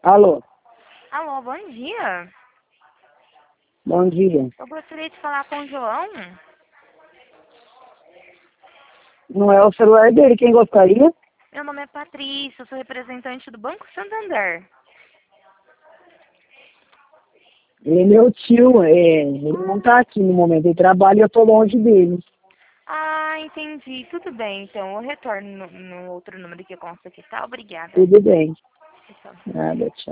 Alô, Alô, bom dia. bom dia. Eu gostaria de falar com o João. Não é o celular dele, quem gostaria? Meu nome é Patrícia, eu sou representante do Banco Santander. Ele é meu tio, ele não tá aqui no momento, ele trabalha e eu tô longe dele. Ah, entendi. Tudo bem, então. Eu retorno no outro número que consta aqui, tá? Obrigada. Tudo bem. Tchau. Nada, tchau.